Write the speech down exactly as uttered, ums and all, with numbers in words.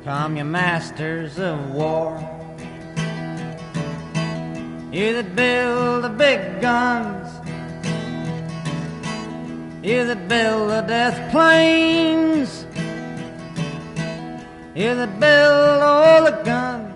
from your masters of war. You that build the big guns, you that build the death planes, you that build all the guns